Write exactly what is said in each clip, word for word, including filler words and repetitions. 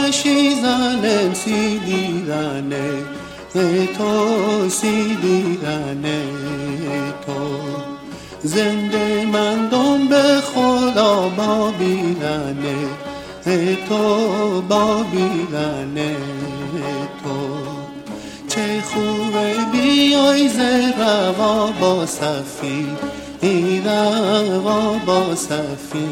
کشیدنم سیدیدنه تو سیدیدنه تو زنده مندم به خدا بابیدنه تو بابیدنه تو چه خوبه بیای ز روا با صفی روا با صفی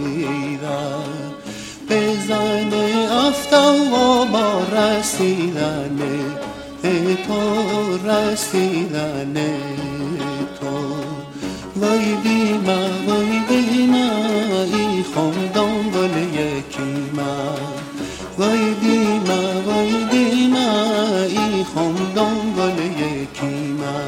بزن افتو و با رسیدنه تو رسیدنه تو وای بیما وای بیما ای خمدان گل یکی ما وای بیما وای بیما ای خمدان گل یکی ما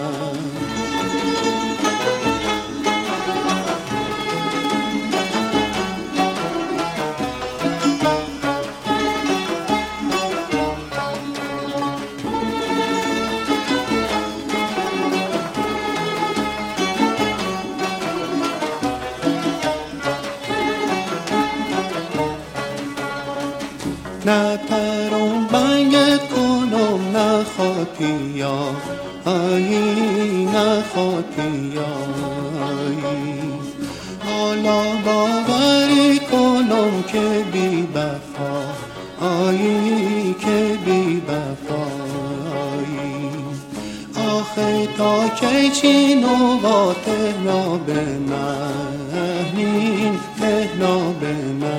نه ترم بنگت کنم نه خاطیا آیی نه خاطیا آیی حالا باوری کنم که بی بفا آیی که بی بفا آیی آخه تا که چین و با تهنا به مهنین تهنا به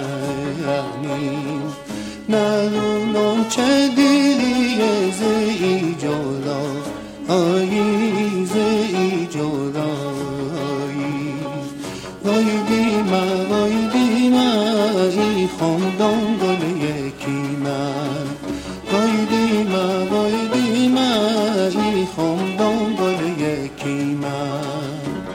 مهنین ندونم چه دیلیه زی جدا آیی زی جدا آیی وای بیما وای بیما ای خمدان گل یکی من وای بیما وای بیما ای خمدان گل یکی من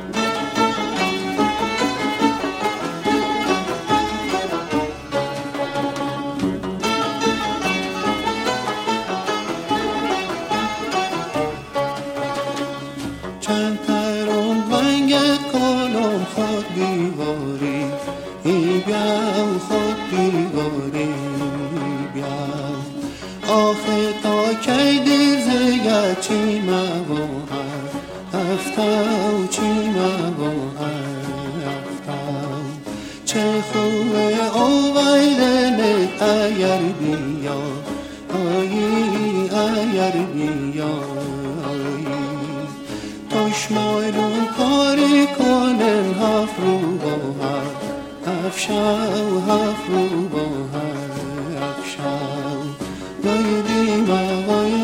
چند ترم بنگت کنم خود دیواری ای بیام خود دیواری بیام آخه تا کی دیر زیگه چی موهر افتاو چی موهر افتاو چه خوبه او ویدنه ایر بیا آیی ایر بیا آیی دشمنو کاری کنن هفت رو با هر افشاو هفت رو با هر افشاو وای دیما وای